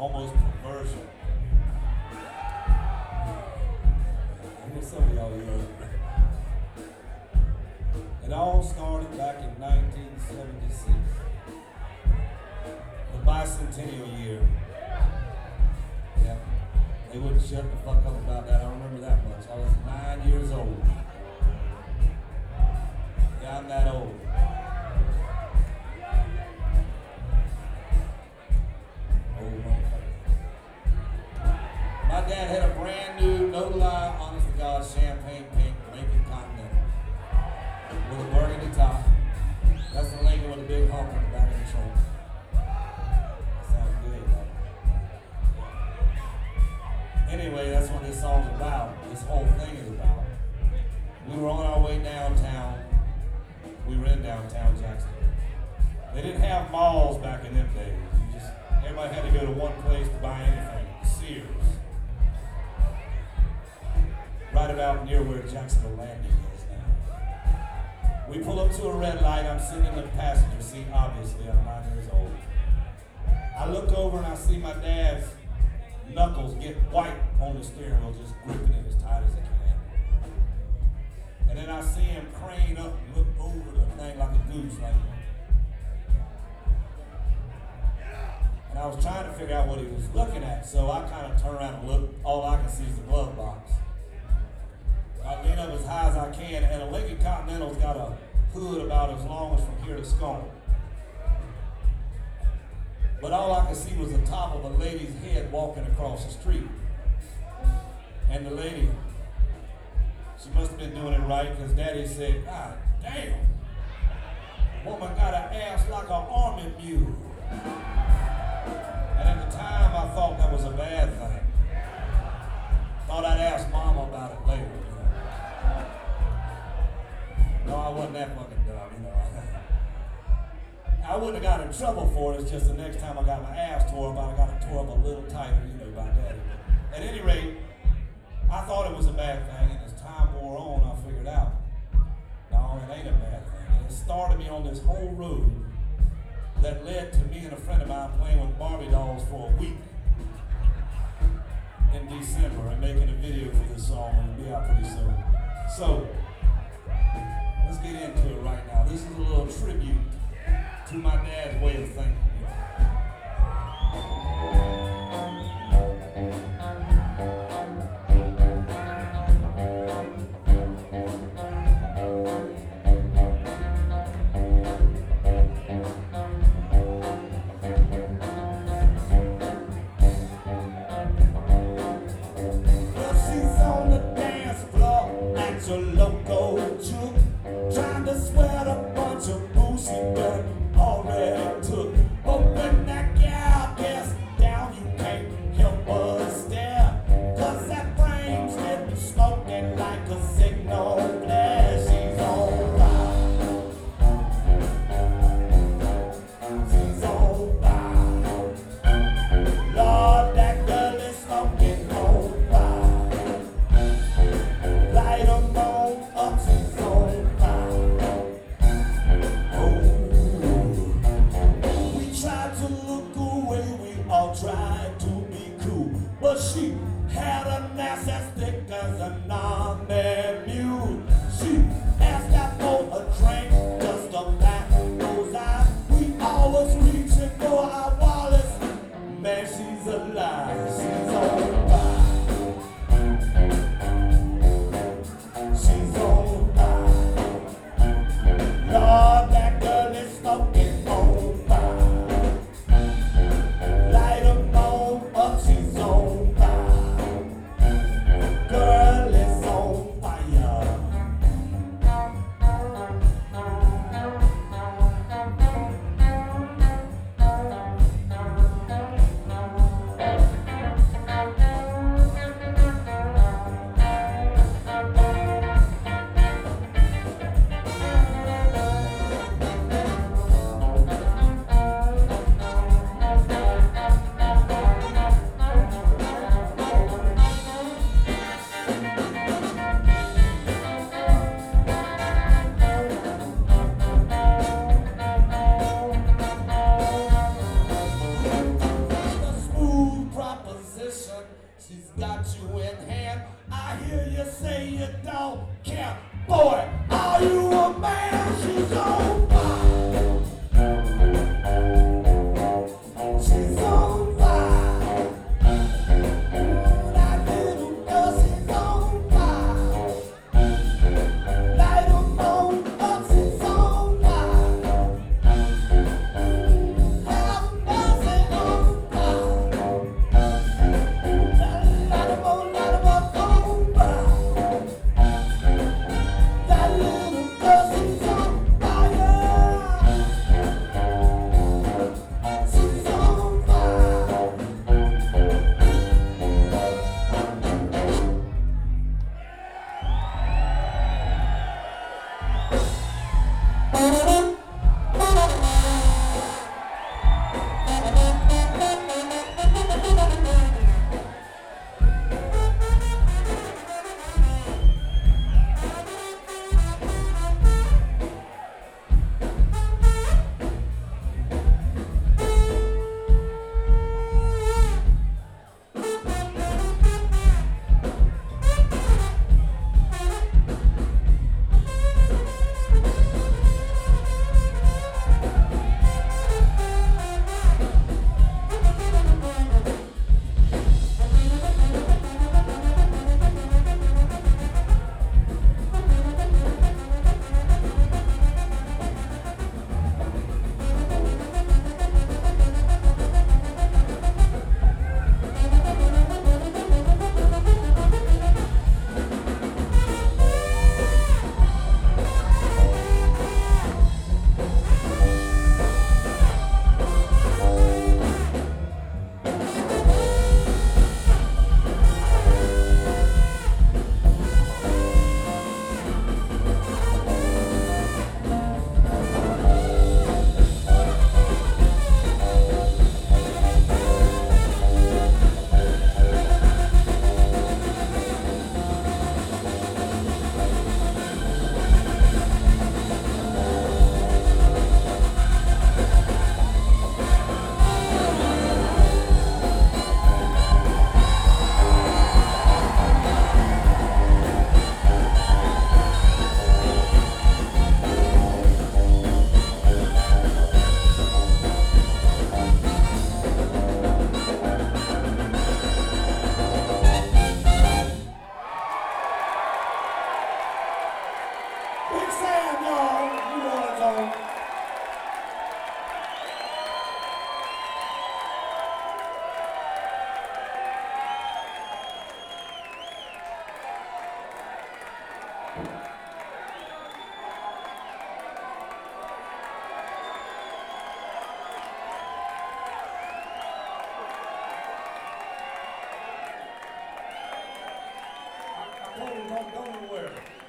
almost perversion. I hear some of y'all young. It all started back in 1976, the bicentennial year. Yeah, they wouldn't shut the fuck up about that. I don't remember that much. I was 9 years old. Yeah, I'm that old. My dad had a brand new, no lie, honest to God, champagne pink Lincoln Continental with a burgundy top. That's the Lincoln with a big hump in the back of the trunk. That sounds good, though. Anyway, that's what this song's about. This whole thing is about. We were on our way downtown. We were in downtown Jackson. They didn't have malls back in them days. Everybody had to go to one place to buy anything. Sears. Right about near where Jacksonville Landing is now. We pull up to a red light. I'm sitting in the passenger seat, obviously. I'm 9 years old. I look over and I see my dad's knuckles get white on the steering wheel, just gripping it as tight as it can. And then I see him crane up and look over the thing like a goose, like. And I was trying to figure out what he was looking at, so I kind of turn around and look. All I can see is the glove box. I lean up as high as I can, and a Lincoln Continental's got a hood about as long as from here to Scone. But all I could see was the top of a lady's head walking across the street. And the lady, she must have been doing it right, because Daddy said, "God damn, woman got an ass like an army mule." And at the time, I thought that was a bad thing. Thought I'd ask Mama about it later. No, I wasn't that fucking dumb, I wouldn't have got in trouble for it. It's just the next time I got my ass tore up, I got it tore up a little tighter, by Daddy. At any rate, I thought it was a bad thing, and as time wore on, I figured out, no, it ain't a bad thing. And it started me on this whole road that led to me and a friend of mine playing with Barbie dolls for a week in December and making a video for this song, and it'll be out pretty soon. So, let's get into it right now. This is a little tribute to my dad's way of thinking. She's got you in hand. I hear you say you don't care. Boy, are you a man? She's on fire. She's on fire. That little girl, she's on fire. Light 'em on up, she's on fire. Have mercy on fire. Light 'em up on fire. That little girl, she's on fire. She's on fire. Big Sam, y'all. New Orleans on. I told him don't go anywhere.